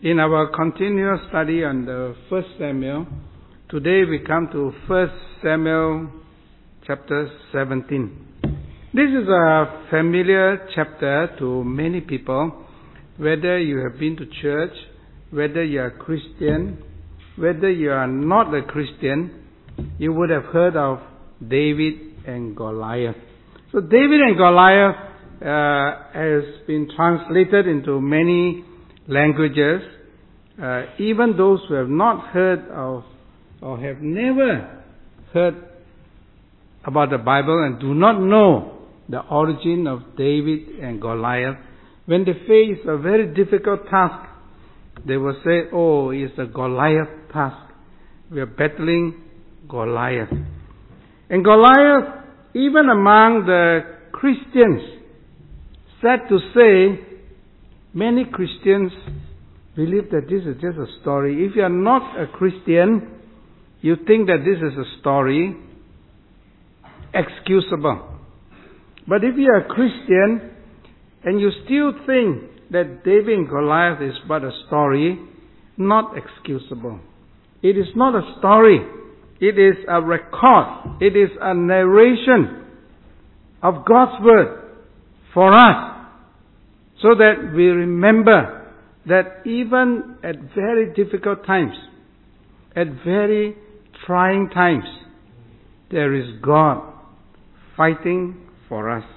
In our continuous study on the 1 Samuel, today we come to 1 Samuel chapter 17. This is a familiar chapter to many people, whether you have been to church, whether you are a Christian, whether you are not a Christian, you would have heard of David and Goliath. So David and Goliath has been translated into many languages. Even those who have not heard of or have never heard about the Bible and do not know the origin of David and Goliath, when they face a very difficult task, they will say, oh, it's a Goliath task. We are battling Goliath. And Goliath, even among the Christians, sad to say, many Christians believe that this is just a story. If you are not a Christian, you think that this is a story, excusable. But if you are a Christian, and you still think that David and Goliath is but a story, not excusable. It is not a story. It is a record. It is a narration of God's word for us, so that we remember that even at very difficult times, at very trying times, there is God fighting for us.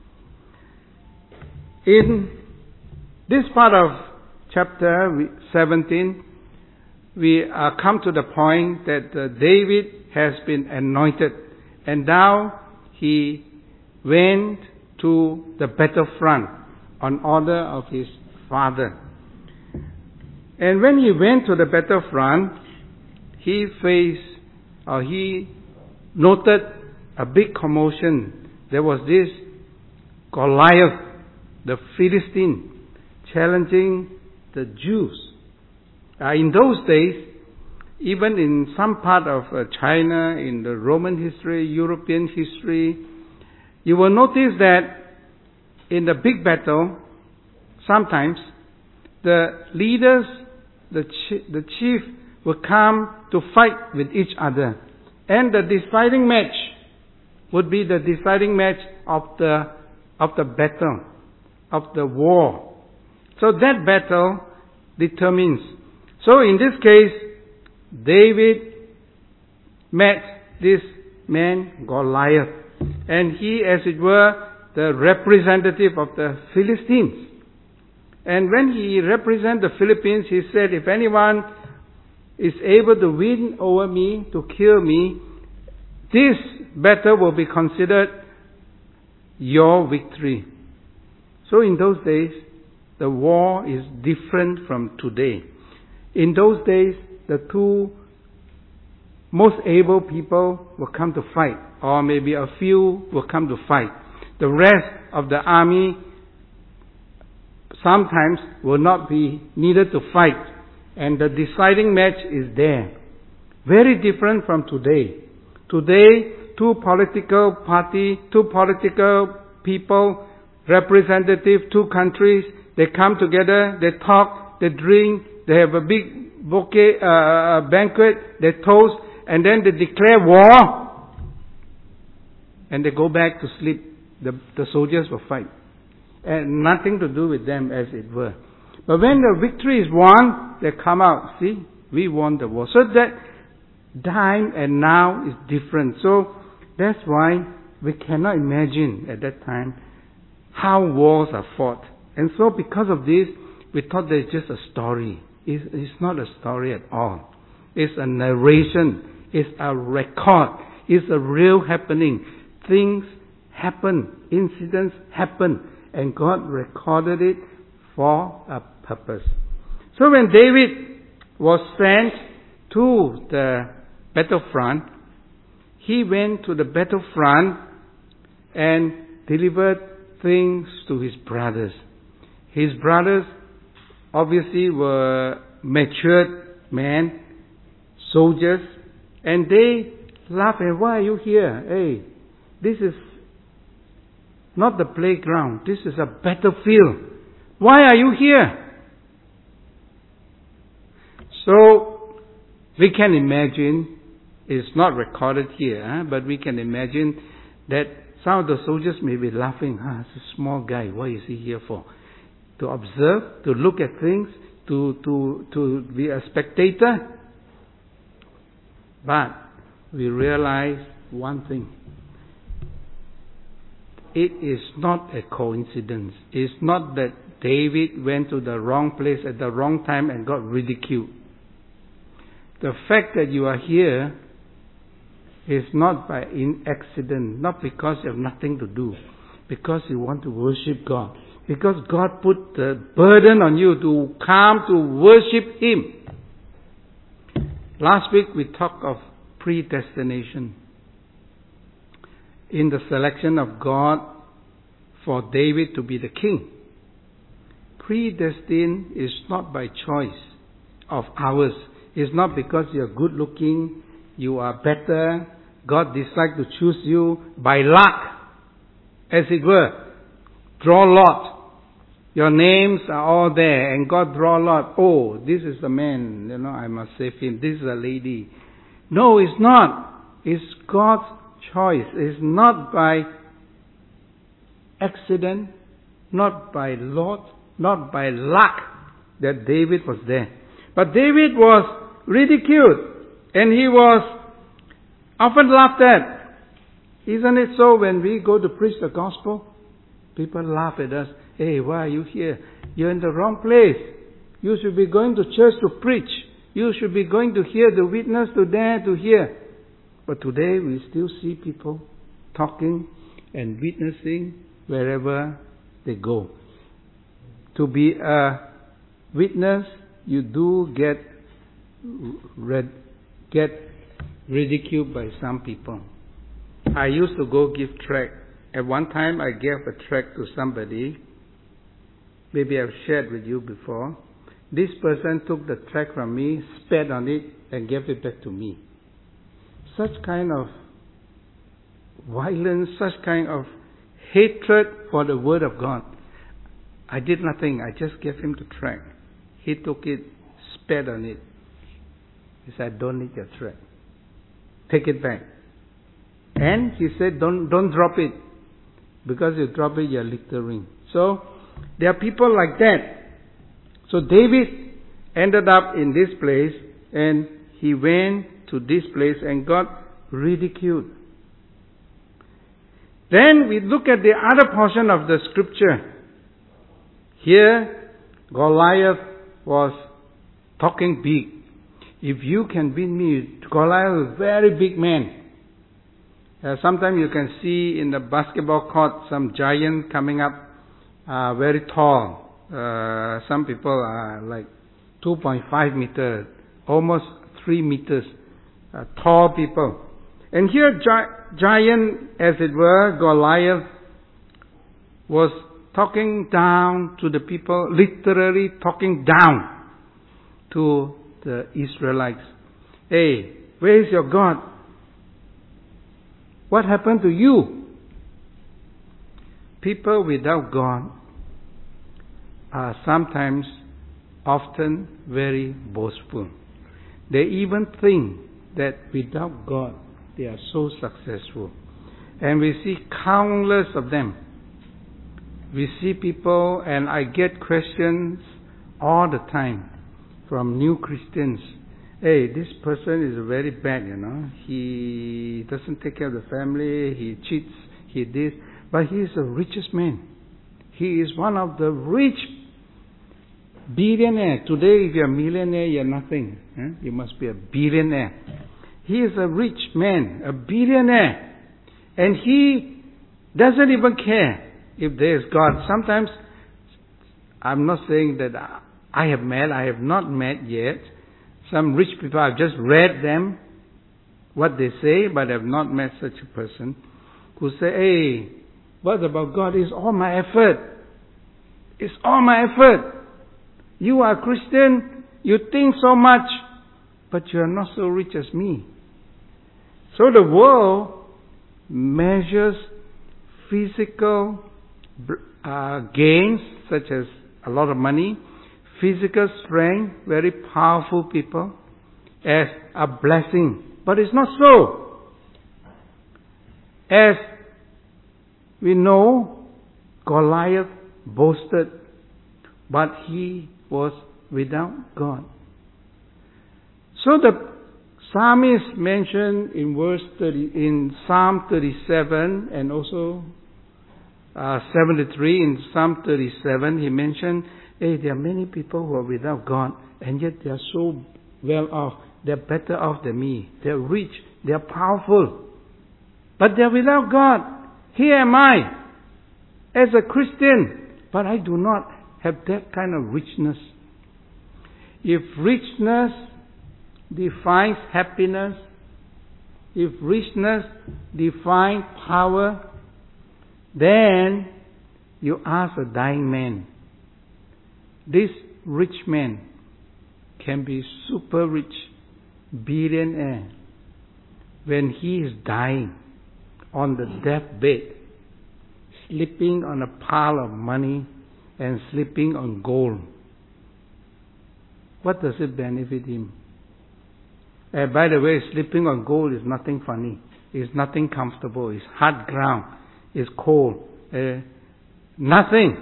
In this part of chapter 17, we come to the point that David has been anointed, and now he went to the battlefront on order of his father. And when he went to the battlefront, he noted a big commotion. There was this Goliath, the Philistine, challenging the Jews. In those days, even in some part of China, in the Roman history, European history, you will notice that in the big battle, sometimes the leaders, the chief will come to fight with each other. And the deciding match would be the deciding match of the battle, of the war. So that battle determines. So in this case, David met this man Goliath, and he, as it were, the representative of the Philistines. And when he represented the Philippines, he said, if anyone is able to win over me, to kill me, this battle will be considered your victory. So in those days, the war is different from today. In those days, the two most able people will come to fight, or maybe a few will come to fight. The rest of the army sometimes will not be needed to fight, and the deciding match is there. Very different from today. Today, two political people, representative, two countries, they come together, they talk, they drink, they have a big banquet, they toast, and then they declare war, and they go back to sleep. The soldiers will fight. And nothing to do with them, as it were. But when the victory is won, they come out. See, we won the war. So that time and now is different. So that's why we cannot imagine at that time how wars are fought. And so because of this, we thought that it's just a story. It's not a story at all. It's a narration. It's a record. It's a real happening. Things happen. Incidents happen. And God recorded it for a purpose. So when David was sent to the battlefront, he went to the battlefront and delivered things to his brothers. His brothers obviously were matured men, soldiers, and they laughed, and why are you here? Hey, this is not the playground. This is a battlefield. Why are you here? So, we can imagine, it's not recorded here, but we can imagine that some of the soldiers may be laughing. It's a small guy, what is he here for? To observe, to look at things, to be a spectator. But we realize one thing. It is not a coincidence. It's not that David went to the wrong place at the wrong time and got ridiculed. The fact that you are here is not by accident, not because you have nothing to do, because you want to worship God. Because God put the burden on you to come to worship Him. Last week we talked of predestination. In the selection of God for David to be the king. Predestined is not by choice of ours. It's not because you're good looking, you are better. God decided to choose you by luck, as it were. Draw lot. Your names are all there, and God draw lot. Oh, this is the man, I must save him. This is a lady. No, it's not. It's God's choice. It's not by accident, not by lot, not by luck that David was there. But David was ridiculed, and he was often laughed at. Isn't it so when we go to preach the gospel? People laugh at us. Hey, why are you here? You're in the wrong place. You should be going to church to preach. You should be going to hear the witness, to there to hear. But today we still see people talking and witnessing wherever they go. To be a witness, you do get ridiculed by some people. I used to go give tract. At one time I gave a tract to somebody. Maybe I've shared with you before. This person took the tract from me, spat on it, and gave it back to me. Such kind of violence, such kind of hatred for the Word of God. I did nothing. I just gave him the tract. He took it, spat on it. He said, I don't need your tract. Take it back. And he said, don't drop it. Because you drop it, you're littering. So, there are people like that. So David ended up in this place, and he went to this place and got ridiculed. Then we look at the other portion of the scripture. Here, Goliath was talking big. If you can beat me, Goliath is a very big man. Sometimes you can see in the basketball court some giant coming up, very tall. Some people are like 2.5 meters, almost 3 meters, tall people. And here, giant, as it were, Goliath, was talking down to the people, literally talking down to the Israelites. Hey, where is your God? What happened to you? People without God are sometimes, often very boastful. They even think that without God, they are so successful. And we see countless of them. We see people, and I get questions all the time from new Christians. Hey, this person is very bad, He doesn't take care of the family, he cheats, he this. But he is the richest man. He is one of the rich billionaire. Today, if you're a millionaire, you're nothing. You must be a billionaire. He is a rich man, a billionaire. And he doesn't even care if there is God. Sometimes, I'm not saying that I have not met yet. Some rich people, I've just read them, what they say, but I've not met such a person who say, hey, what about God? It's all my effort. It's all my effort. You are a Christian, you think so much, but you are not so rich as me. So the world measures physical gains, such as a lot of money, physical strength, very powerful people, as a blessing. But it's not so. As we know, Goliath boasted, but he was without God. So the psalmist mentioned in Psalm 37 and also 73, in Psalm 37, he mentioned, hey, there are many people who are without God, and yet they are so well off. They're better off than me. They're rich. They're powerful. But they're without God. Here am I, as a Christian, but I do not have that kind of richness. If richness defines happiness, if richness defines power, then you ask a dying man. This rich man can be super rich, billionaire, when he is dying on the deathbed, sleeping on a pile of money and sleeping on gold. What does it benefit him? By the way, sleeping on gold is nothing funny. It's nothing comfortable. It's hard ground. It's cold. Nothing.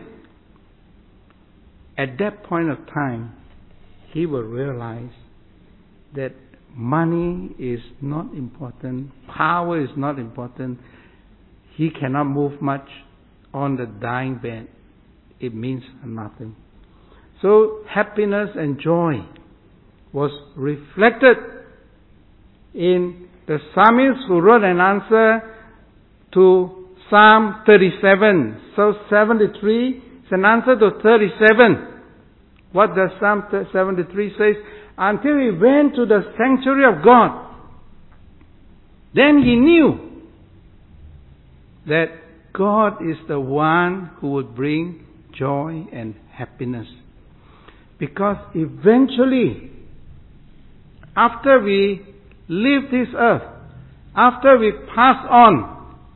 At that point of time, he will realize that money is not important. Power is not important. He cannot move much on the dying bed. It means nothing. So happiness and joy was reflected in the psalmist who wrote an answer to Psalm 37. So 73 is an answer to 37. What does Psalm 73 say? Until he went to the sanctuary of God, then he knew that God is the one who would bring joy and happiness. Because eventually, after we leave this earth, after we pass on,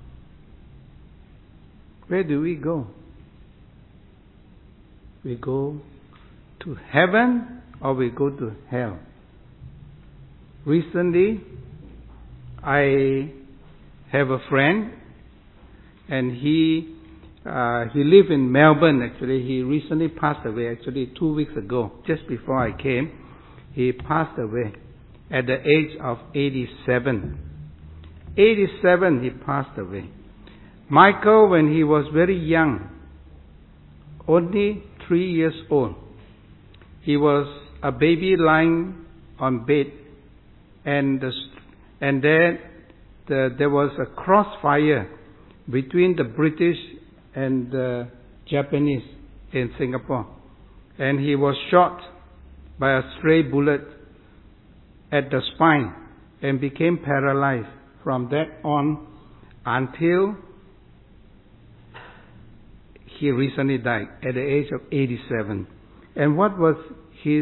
where do we go? We go to heaven or we go to hell? Recently, I have a friend, and he lived in Melbourne actually. He recently passed away, actually 2 weeks ago, just before I came. He passed away at the age of 87. 87 he passed away. Michael, when he was very young, only 3 years old, he was a baby lying on bed, and there was a crossfire between the British and the Japanese in Singapore, and he was shot by a stray bullet at the spine and became paralyzed from that on until he recently died at the age of 87. And what was his?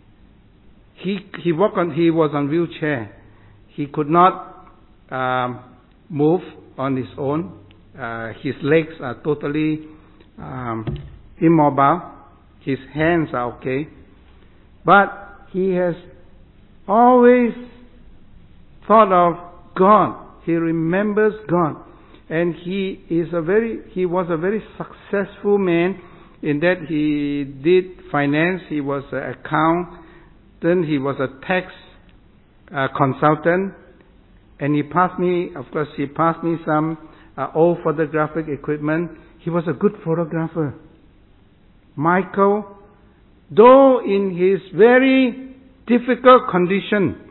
He was on wheelchair. He could not move on his own. His legs are totally immobile. His hands are okay, but he has always thought of God. He remembers God, and he was a very successful man in that he did finance. He was an accountant. He was a tax consultant, and he passed me some old photographic equipment. He was a good photographer. Michael, though in his very difficult condition,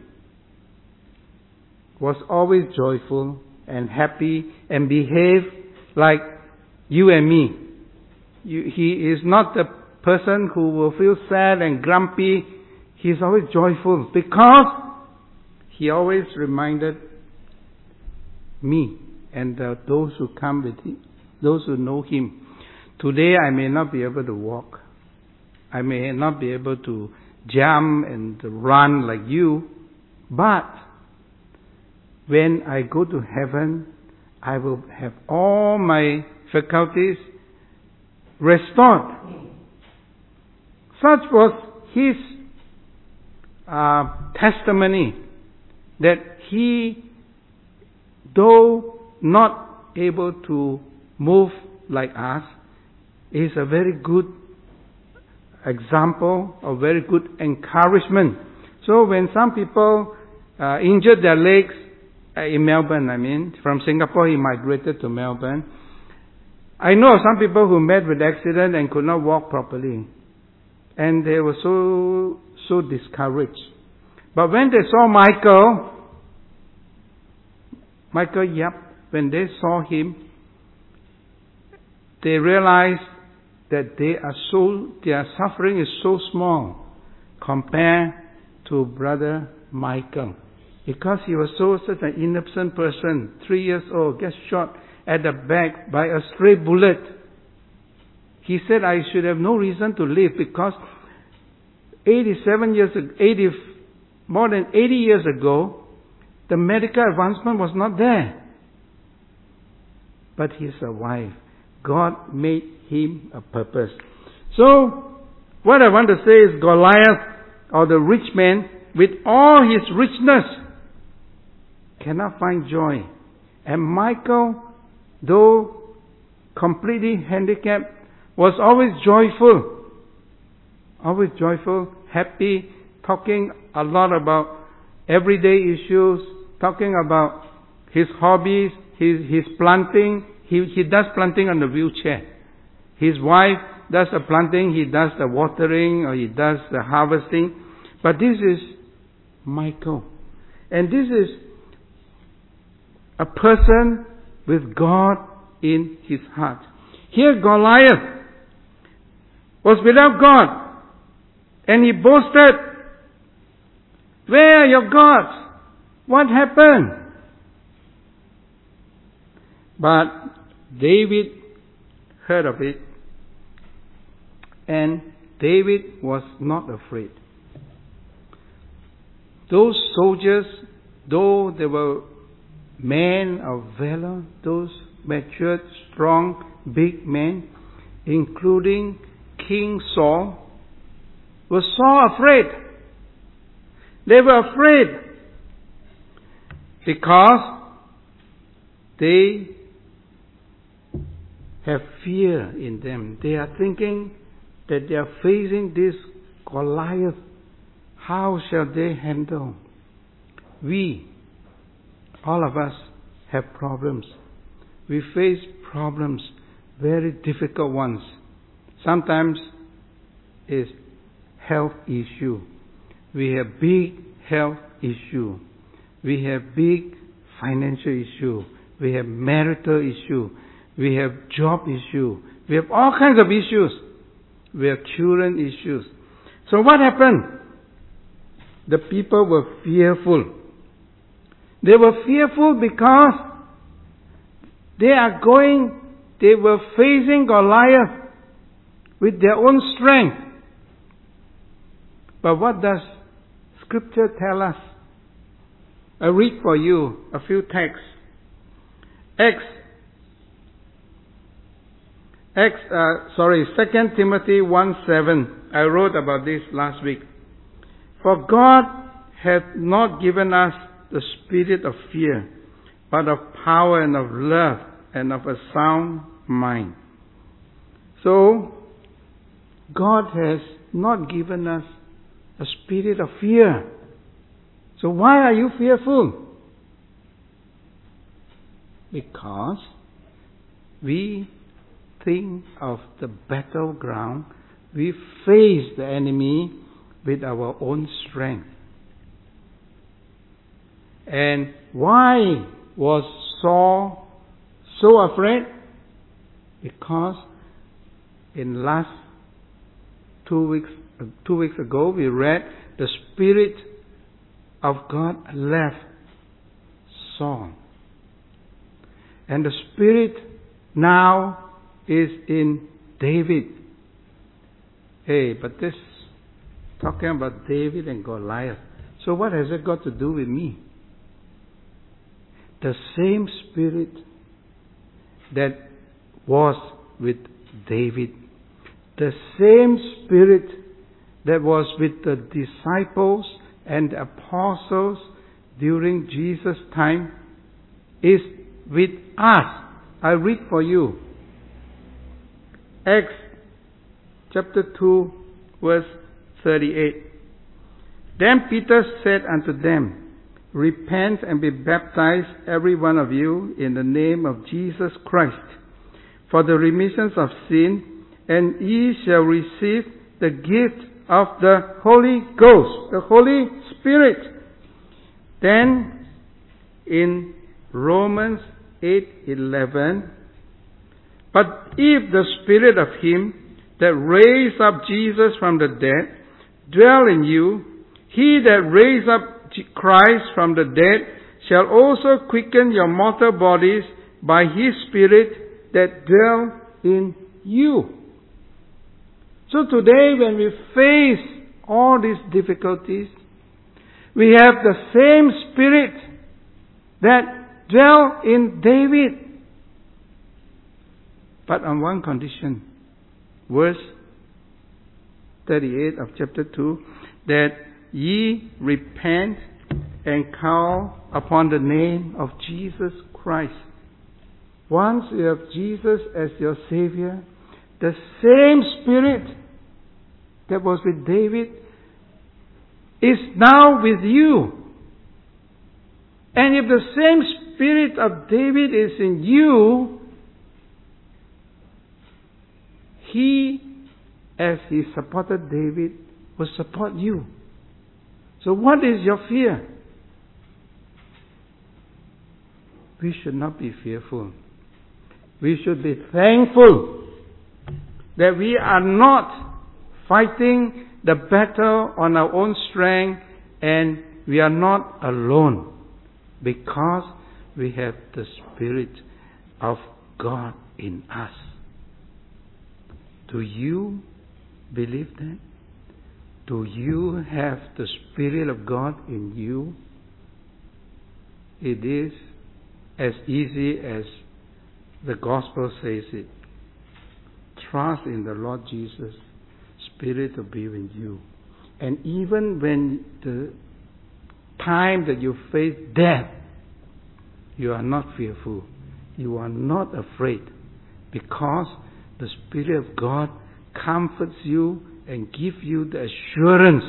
was always joyful and happy and behaved like you and me. He is not the person who will feel sad and grumpy. He is always joyful because he always reminded me and those who come with him, those who know him. Today I may not be able to walk. I may not be able to jump and run like you, but when I go to heaven, I will have all my faculties restored. Such was his testimony, that he, though not able to move like us, is a very good example, a very good encouragement. So when some people injured their legs in Melbourne, from Singapore he migrated to Melbourne. I know of some people who met with accident and could not walk properly. And they were so discouraged. But when they saw Michael Yap, when they saw him, they realized that their suffering is so small compared to Brother Michael. Because he was such an innocent person, 3 years old, gets shot at the back by a stray bullet. He said, I should have no reason to live, because more than 80 years ago, the medical advancement was not there. But he survived. God made him a purpose. So, what I want to say is Goliath, or the rich man, with all his richness, cannot find joy. And Michael, though completely handicapped, was always joyful, happy, talking a lot about everyday issues, talking about his hobbies, his planting. He does planting on the wheelchair. His wife does the planting, he does the watering, or he does the harvesting. But this is Michael. And this is a person with God in his heart. Here Goliath was without God. And he boasted, where are your gods? What happened? But David heard of it. And David was not afraid. Those soldiers, though they were men of valor, those matured, strong, big men, including King Saul, were so afraid. They were afraid because they have fear in them. They are thinking that they are facing this Goliath. How shall they handle? We, all of us, have problems. We face problems, very difficult ones. Sometimes it's health issue. We have big health issue. We have big financial issue. We have marital issue. We have job issue. We have all kinds of issues. We have children issues. So what happened? The people were fearful. They were fearful because they were facing Goliath with their own strength. But what does Scripture tell us? I read for you a few texts. 2 Timothy 1:7. I wrote about this last week. For God hath not given us the spirit of fear, but of power and of love and of a sound mind. So, God has not given us a spirit of fear. So why are you fearful? Because we think of the battleground, we face the enemy with our own strength. And why was Saul so afraid? Because in last 2 weeks ago we read the Spirit of God left Saul. And the Spirit now is in David. Hey, but this talking about David and Goliath. So what has it got to do with me? The same Spirit that was with David, the same Spirit that was with the disciples and the apostles during Jesus' time is with us. I read for you. Acts chapter 2, verse 38. Then Peter said unto them, Repent and be baptized, every one of you, in the name of Jesus Christ, for the remission of sin, and ye shall receive the gift of the Holy Ghost, the Holy Spirit. Then in Romans 8:11, But if the Spirit of Him that raised up Jesus from the dead dwell in you, He that raised up Christ from the dead shall also quicken your mortal bodies by His Spirit that dwell in you. So today when we face all these difficulties, we have the same Spirit that dwelt in David. But on one condition, verse 38 of chapter 2, that ye repent and call upon the name of Jesus Christ. Once you have Jesus as your Savior, the same Spirit that was with David is now with you. And if the same Spirit of David is in you, He, as He supported David, will support you. So what is your fear? We should not be fearful. We should be thankful that we are not fighting the battle on our own strength, and we are not alone, because we have the Spirit of God in us. Do you believe that? Do you have the Spirit of God in you? It is as easy as the Gospel says it. Trust in the Lord Jesus. Spirit will be with you. And even when the time that you face death, you are not fearful. You are not afraid, because the Spirit of God comforts you and gives you the assurance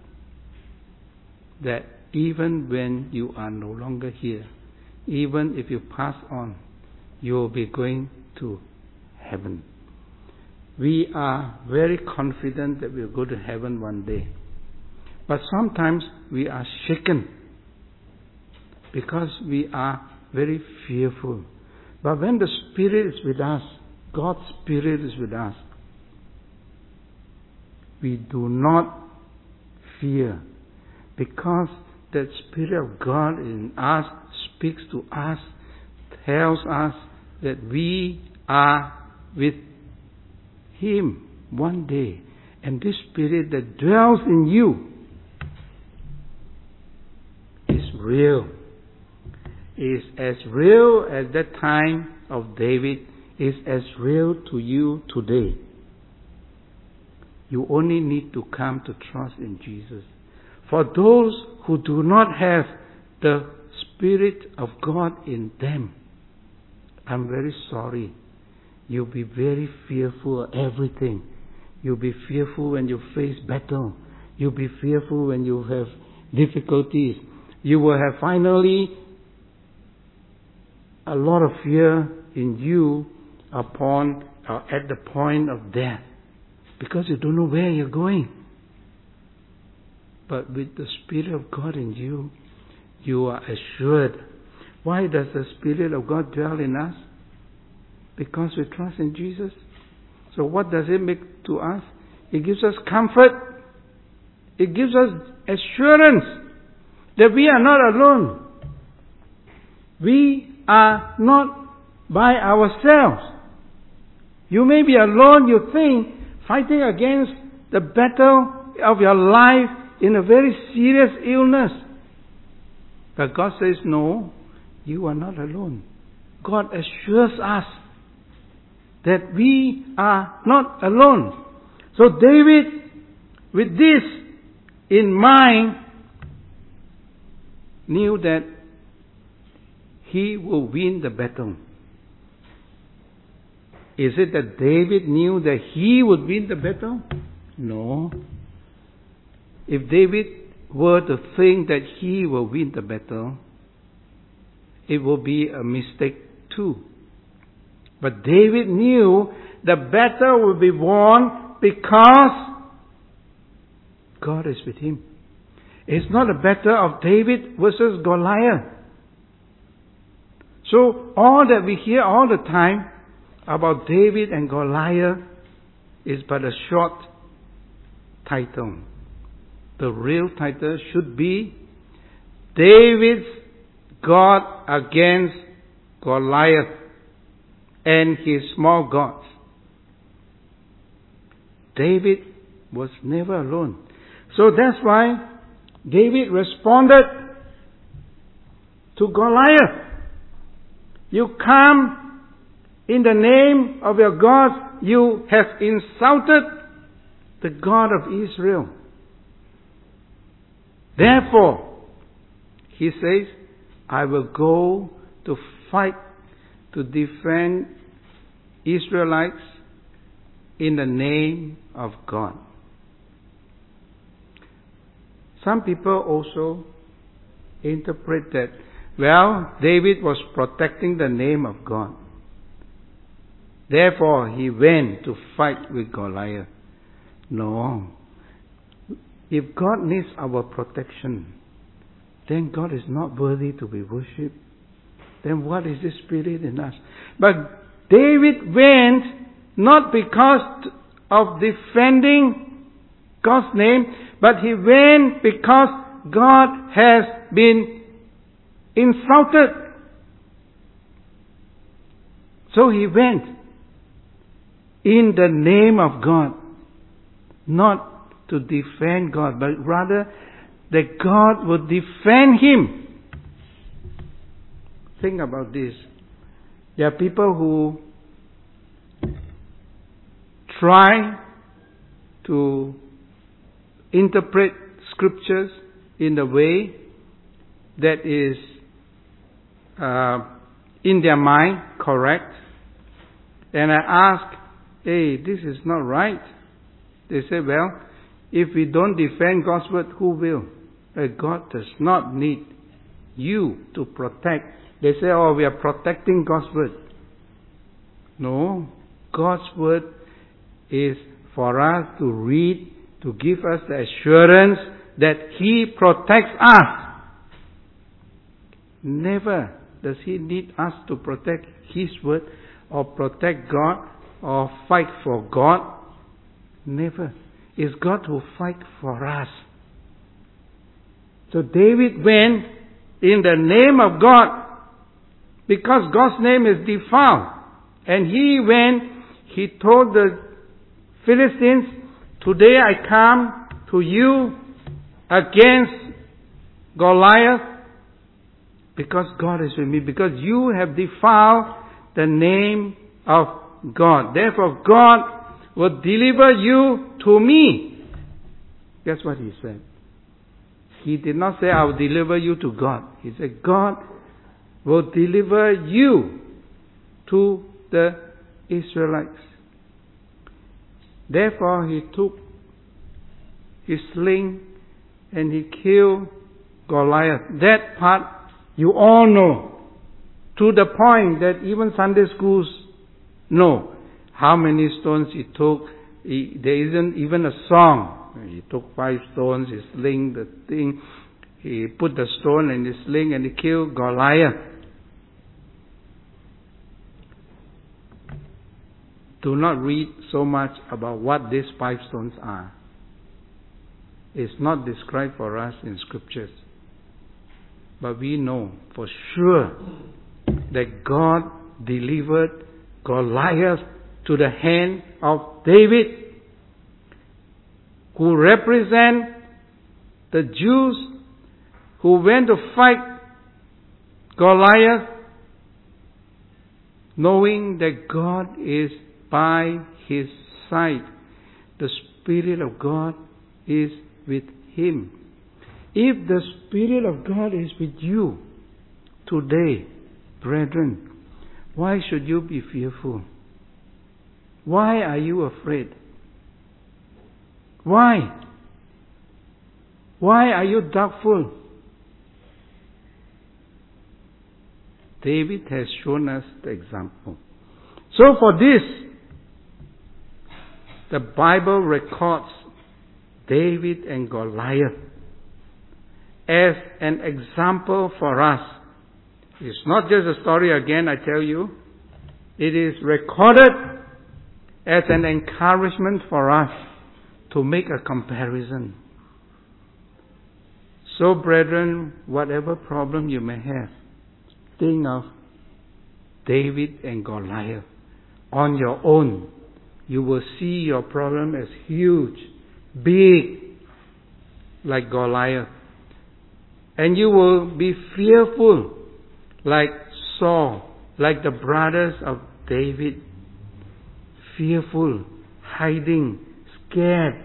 that even when you are no longer here, even if you pass on, you will be going to heaven. We are very confident that we will go to heaven one day. But sometimes we are shaken because we are very fearful. But when the Spirit is with us, God's Spirit is with us, we do not fear, because that Spirit of God in us speaks to us, tells us that we are with Him one day. And this Spirit that dwells in you is real. Is as real as that time of David, is as real to you today. You only need to come to trust in Jesus. For those who do not have the Spirit of God in them, I'm very sorry. You'll be very fearful of everything. You'll be fearful when you face battle. You'll be fearful when you have difficulties. You will have finally a lot of fear in you upon or at the point of death, because you don't know where you're going. But with the Spirit of God in you, you are assured. Why does the Spirit of God dwell in us? Because we trust in Jesus. So what does it make to us? It gives us comfort. It gives us assurance that we are not alone. We are not by ourselves. You may be alone, you think, fighting against the battle of your life in a very serious illness. But God says, no, you are not alone. God assures us that we are not alone. So David with this in mind, knew that he will win the battle. Is it that David knew that he would win the battle? No. If David were to think that he will win the battle, it will be a mistake too. But David knew the battle will be won because God is with him. It's not a battle of David versus Goliath. So all that we hear all the time about David and Goliath is but a short title. The real title should be David's God against Goliath and his small gods. David was never alone. So that's why David responded to Goliath. You come in the name of your God, you have insulted the God of Israel. Therefore, he says, I will go to fight to defend Israelites in the name of God. Some people also interpret that, well, David was protecting the name of God. Therefore, he went to fight with Goliath. No. If God needs our protection, then God is not worthy to be worshipped. Then what is the spirit in us? But David went not because of defending God's name, but he went because God has been insulted. So he went in the name of God, not to defend God, but rather that God would defend him. Think about this. There are people who try to interpret scriptures in a way that is in their mind correct. And I ask, hey, this is not right. They say, well, if we don't defend God's word, who will? God does not need you to protect. They say, oh, we are protecting God's word. No, God's word is for us to read, to give us the assurance that He protects us. Never does He need us to protect His word or protect God or fight for God. Never. It's God who fights for us. So David went in the name of God because God's name is defiled. And he went, he told the Philistines, today I come to you against Goliath because God is with me, because you have defiled the name of God. Therefore God will deliver you to me. That's what he said. He did not say, I will deliver you to God. He said, God will deliver you to the Israelites. Therefore, he took his sling and he killed Goliath. That part you all know. To the point that even Sunday schools know how many stones he took. There isn't even a song. He took 5 stones, he sling the thing, he put the stone in his sling and he killed Goliath. Do not read so much about what these 5 stones are. It's not described for us in scriptures. But we know for sure that God delivered Goliath to the hand of David, who represent the Jews who went to fight Goliath, knowing that God is by his side. The Spirit of God is with him. If the Spirit of God is with you today, brethren, why should you be fearful? Why are you afraid? Why? Why are you doubtful? David has shown us the example. So for this, the Bible records David and Goliath as an example for us. It's not just a story again, I tell you. It is recorded as an encouragement for us to make a comparison. So, brethren, whatever problem you may have, think of David and Goliath. On your own, you will see your problem as huge, big, like Goliath. And you will be fearful, like Saul, like the brothers of David. Fearful, hiding, scared.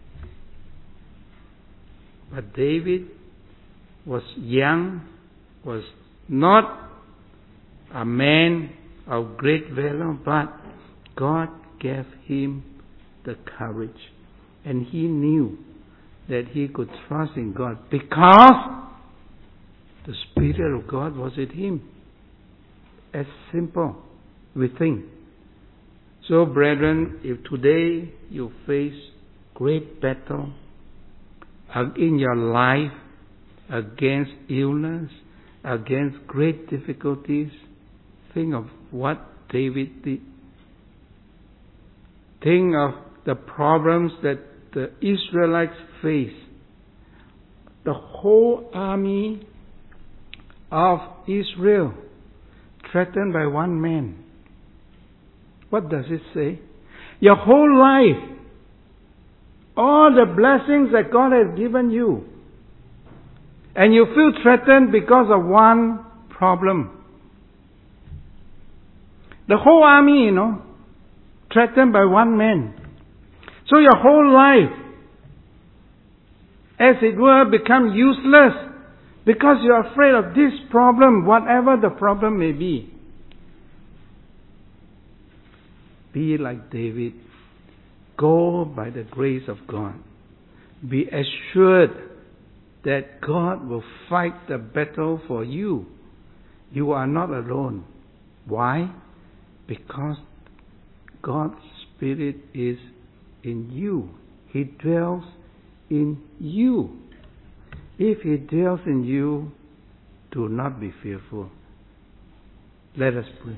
But David was young, was not a man of great valor, but God gave him the courage. And he knew that he could trust in God because the Spirit of God was with him. As simple we think. So, brethren, if today you face great battle in your life, against illness, against great difficulties, think of what David did. Think of the problems that the Israelites faced. The whole army of Israel threatened by one man. What does it say? Your whole life, all the blessings that God has given you, and you feel threatened because of one problem. The whole army, threatened by one man. So your whole life, as it were, become useless because you're afraid of this problem, whatever the problem may be. Be like David. Go by the grace of God. Be assured that God will fight the battle for you. You are not alone. Why? Because God's Spirit is in you. He dwells in you. If He dwells in you, do not be fearful. Let us pray.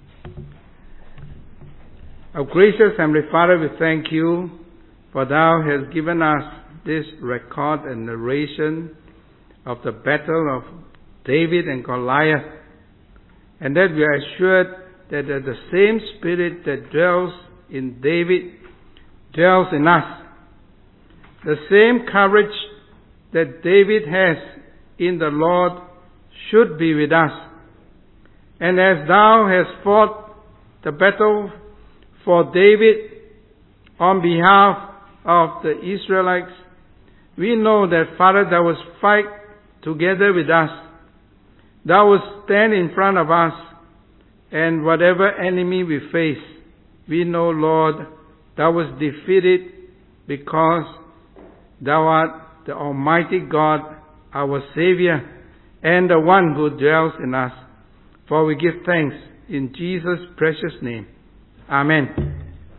Our gracious Heavenly Father, we thank you for Thou hast given us this record and narration of the battle of David and Goliath, and that we are assured that the same Spirit that dwells in David dwells in us. The same courage that David has in the Lord should be with us. And as Thou hast fought the battle for David on behalf of the Israelites, we know that, Father, Thou will fight together with us. Thou will stand in front of us, and whatever enemy we face, we know, Lord, Thou will defeat it because Thou art the Almighty God, our Savior, and the one who dwells in us. For we give thanks in Jesus' precious name. Amen.